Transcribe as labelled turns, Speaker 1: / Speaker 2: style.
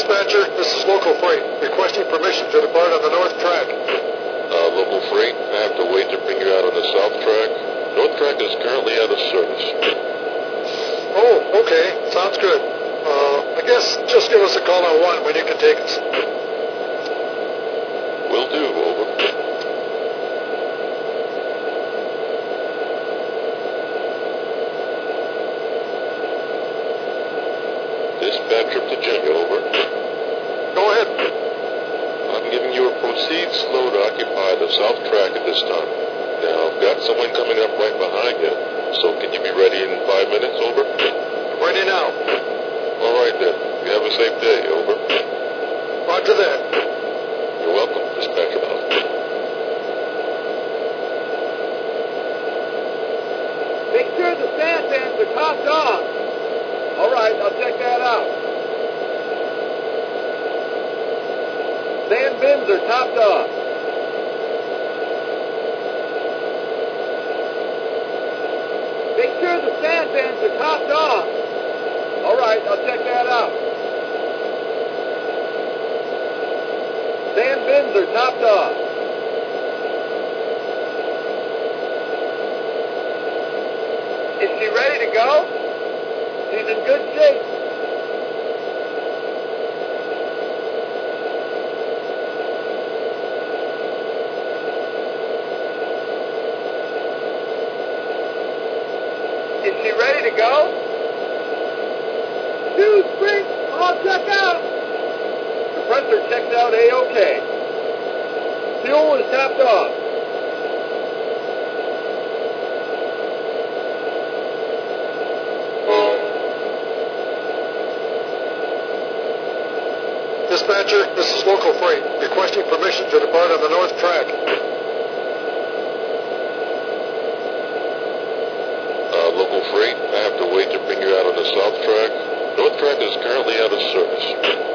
Speaker 1: Dispatcher, this is local freight, requesting permission to depart on the north track.
Speaker 2: Local freight, I have to wait to bring you out on the south track. North track is currently out of service.
Speaker 1: Oh, okay, sounds good. I guess just give us a call on 1 when you can take us.
Speaker 2: Will do, over. Dispatch trip to Jenny, over.
Speaker 1: Go ahead.
Speaker 2: I'm giving you a proceed slow to occupy the south track at this time. Now, I've got someone coming up right behind you, so can you be ready in 5 minutes, over?
Speaker 1: Ready now.
Speaker 2: All right, then. You have a safe day, over.
Speaker 1: Roger that.
Speaker 2: You're welcome, Dispatcher Bob.
Speaker 3: Make sure the stand fans are topped off. All right, I'll check that out. Sand bins are topped off. Make sure the sand bins are topped off. All right, I'll check that out. Sand bins are topped off. Is she ready to go? She's in good shape. Is she ready to go? Two springs, all check out. Compressor checks out A-OK. Fuel is topped off.
Speaker 1: Dispatcher, this is local freight, requesting permission to depart on the north track.
Speaker 2: Local freight, I have to wait to bring you out on the south track. North track is currently out of service.